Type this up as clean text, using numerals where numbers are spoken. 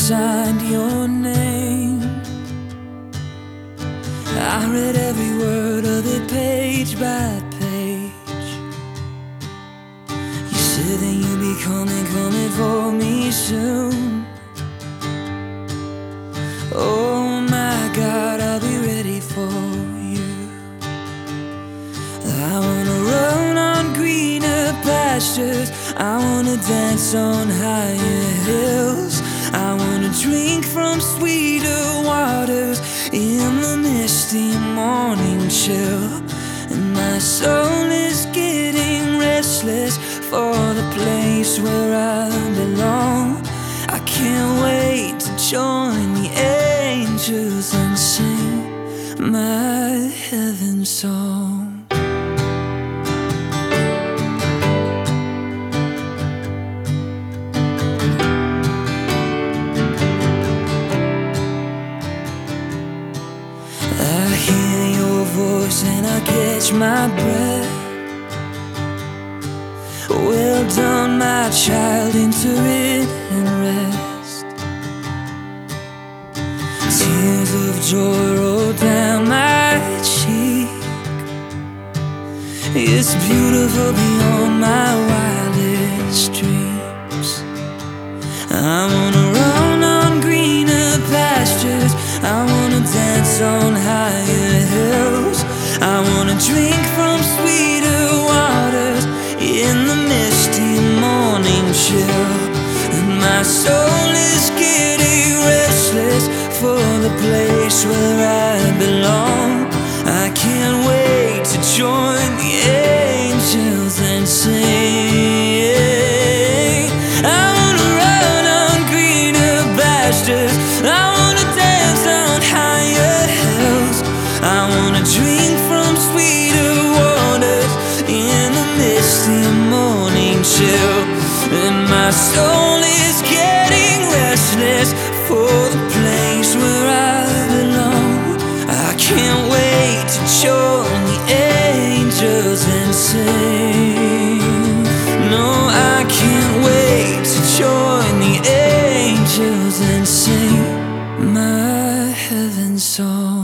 signed your name. I read every word of it page by page. You said that you'd be coming for me soon. Oh my God, I'll be ready for you. I wanna run on greener pastures, I wanna dance on higher hills, I wanna drink from sweeter waters in the misty morning chill. And my soul is getting restless for the place where I belong. I can't wait to join the angels and sing my heaven song. I hear your voice and I catch my breath. Well done, my child, enter in and rest. Tears of joy roll down my cheek. It's beautiful beyond my wildest dreams. I wanna run on greener pastures, I wanna dance on higher hills, I wanna drink from sweeter waters in the misty morning chill. And my soul is getting restless for the place where I belong. I can't wait to join the angels and sing. I wanna run on greener pastures, I wanna dance on higher hills, I wanna drink from sweeter waters in the misty morning chill. And my soul is getting restless for the place where I belong. I can't wait to join the angels and sing. No, I can't wait to join the angels and sing my heaven song.